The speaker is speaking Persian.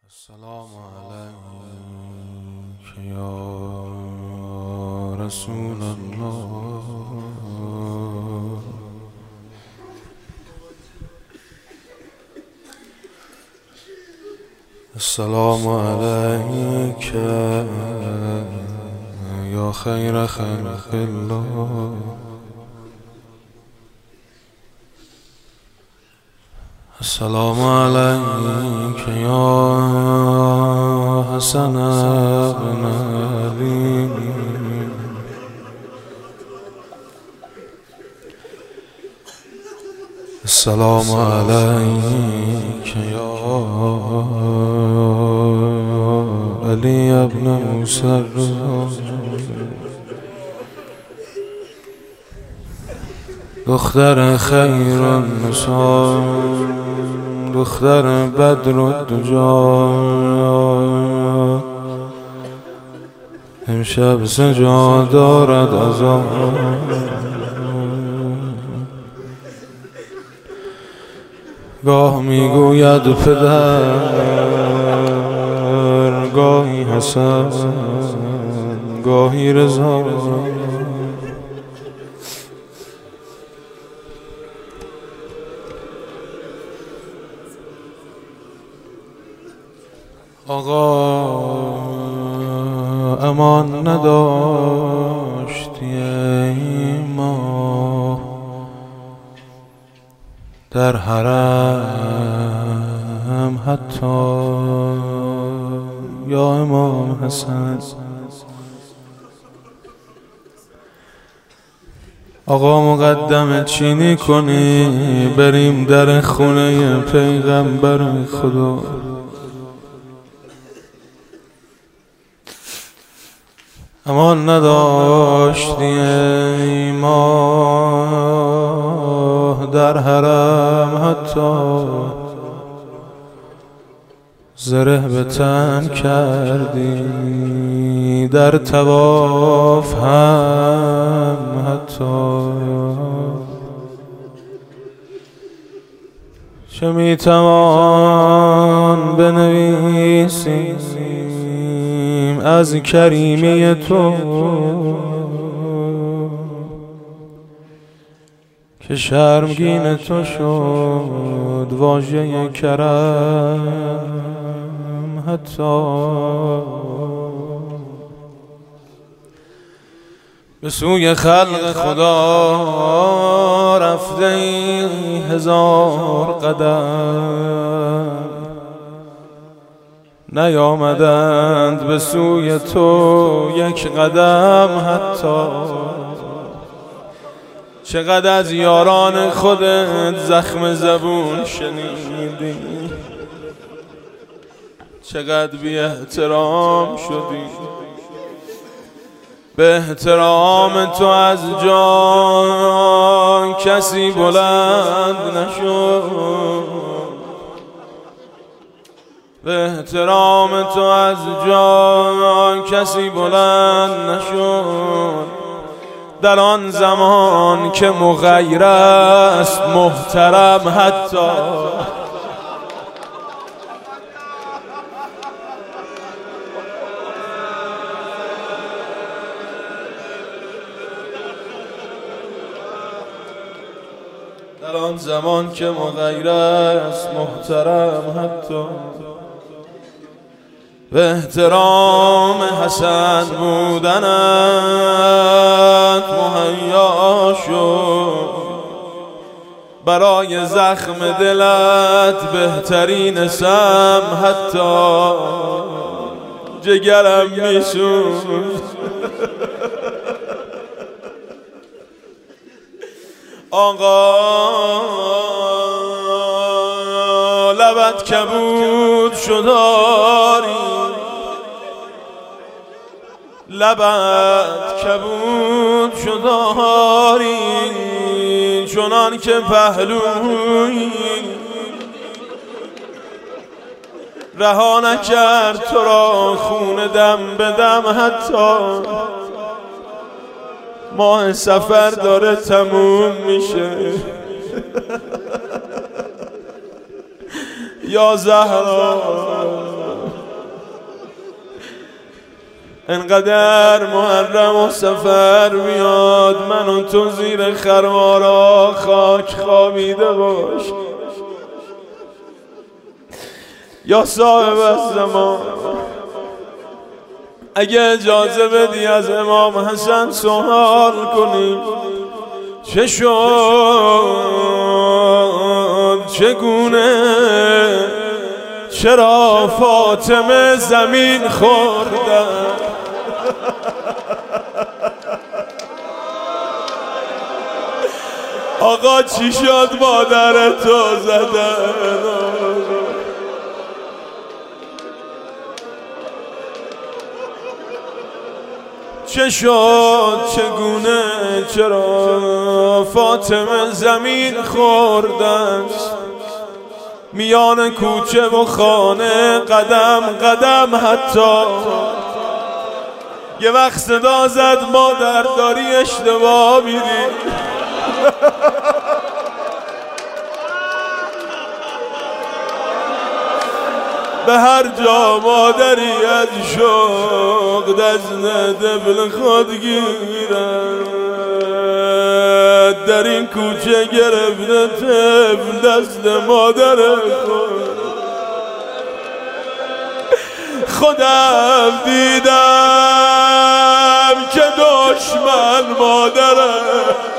السلام عليك يا رسول الله. السلام عليك يا خير خلق الله. السلام عليك يا حسن بن علي. السلام عليك يا علي بن موسى. دختر خیر النساء، دختر بدر الدجا، امشب سجا دارد از آن. گاه میگوید پدر، گاهی حسن، گاهی رضا. آقا امان نداشتی ای ما در حرم حتی یا امام حسن. آقا مقدمه چینی کنی بریم در خونه پیغمبر خدا. امان نداشتی ای ما در حرم حتی زره به تن کردی در طواف هم حتی. چه میتوان بنویسیم از کریمی تو که شرمگین تو شد واژه کرم حتی. به سوی خلق خدا رفته ای هزار قدم، نیامدند به سوی تو یک قدم حتی. چقدر از یاران خودت زخم زبون شنیدی، چقدر بی احترام شدی. به احترام تو از جان کسی بلند نشد، به احترام تو از جان کسی بلند نشد. در آن زمان که مغیر است محترم حتی. در آن زمان که مغیر است محترم حتی. به احترام حسن بودنت مهیا شد، برای زخم دلت بهترین سم حتی. جگرم میسوخت آقا، لبت کبود شداری، لبت کبود شداری، چنان که پهلوی رها نکرد تو را خون دم به دم حتی. ماه سفر داره تموم میشه یا زهرا انقدر محرم و سفر میاد من و تو زیر خروارا خاک خوابیده باش. یا صاحب الزمان اگه اجازه بدی از امام حسن سوال کنیم چه شد چگونه چرا فاطمه زمین خوردن؟ آقا چی شد مادر تو زدن؟ چه شد چگونه چرا فاطمه زمین خوردن؟ میان کوچه و خانه قدم قدم حتی یه وقت صدا زد مادر داری اشتباه میری. به هر جا مادری از شوق دزن دبل خود گیرد در این کوچه گرفته طفل دست مادر خودم دیدم که دشمن مادره